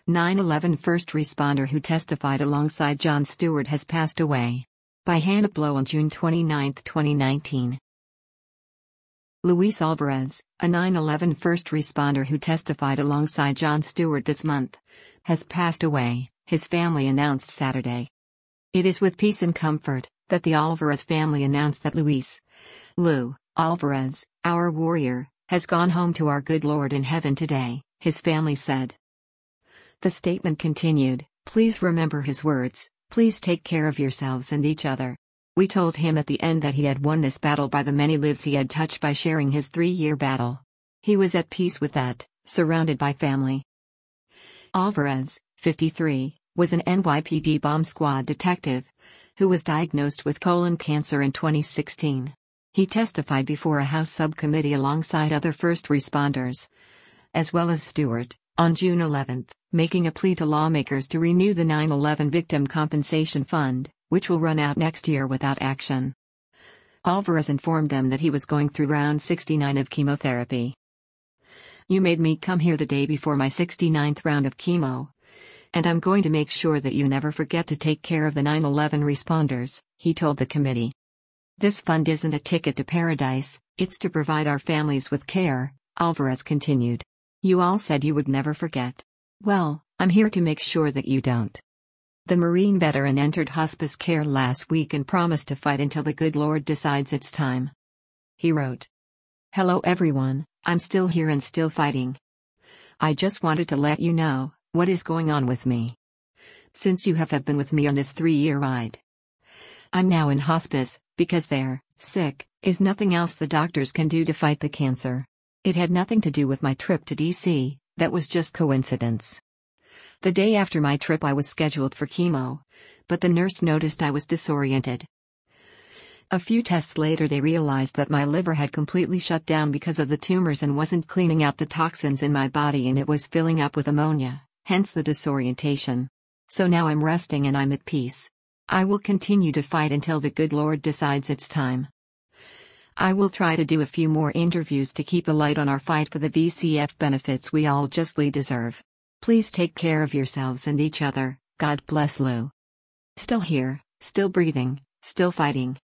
9/11 first responder who testified alongside Jon Stewart has passed away. By Hannah Blow on June 29, 2019. Luis Alvarez, a 9/11 first responder who testified alongside Jon Stewart this month, has passed away, his family announced Saturday. It is with peace and comfort that the Alvarez family announced that Lou Alvarez, our warrior, has gone home to our good Lord in heaven today, his family said. The statement continued, "Please remember his words, please take care of yourselves and each other. We told him at the end that he had won this battle by the many lives he had touched by sharing his 3-year battle. He was at peace with that, surrounded by family." Alvarez, 53, was an NYPD bomb squad detective who was diagnosed with colon cancer in 2016. He testified before a House subcommittee alongside other first responders, as well as Stewart, on June 11, making a plea to lawmakers to renew the 9/11 Victim Compensation Fund, which will run out next year without action. Alvarez informed them that he was going through round 69 of chemotherapy. "You made me come here the day before my 69th round of chemo. And I'm going to make sure that you never forget to take care of the 9/11 responders," he told the committee. "This fund isn't a ticket to paradise, it's to provide our families with care," Alvarez continued. "You all said you would never forget. Well, I'm here to make sure that you don't." The Marine veteran entered hospice care last week and promised to fight until the good Lord decides it's time. He wrote, "Hello everyone, I'm still here and still fighting. I just wanted to let you know what is going on with me. Since you have been with me on this 3-year ride. I'm now in hospice, because sick is nothing else the doctors can do to fight the cancer. It had nothing to do with my trip to DC, that was just coincidence. The day after my trip I was scheduled for chemo, but the nurse noticed I was disoriented. A few tests later they realized that my liver had completely shut down because of the tumors and wasn't cleaning out the toxins in my body and it was filling up with ammonia, hence the disorientation. So now I'm resting and I'm at peace. I will continue to fight until the good Lord decides it's time. I will try to do a few more interviews to keep a light on our fight for the VCF benefits we all justly deserve. Please take care of yourselves and each other. God bless Lou. Still here, still breathing, still fighting."